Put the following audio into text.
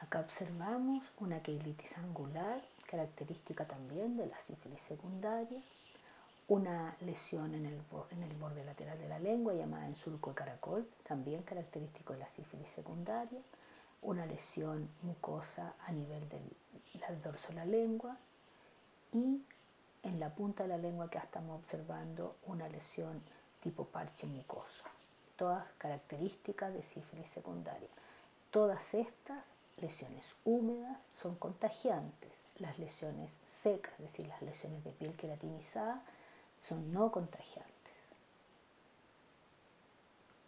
Acá observamos una queilitis angular, característica también de la sífilis secundaria, una lesión en el borde lateral de la lengua llamada en surco de caracol, también característico de la sífilis secundaria, una lesión mucosa a nivel del dorso de la lengua y en la punta de la lengua acá estamos observando una lesión tipo parche mucoso, todas características de sífilis secundaria. Todas estas lesiones húmedas son contagiantes, las lesiones secas, es decir, las lesiones de piel queratinizada, son no contagiantes.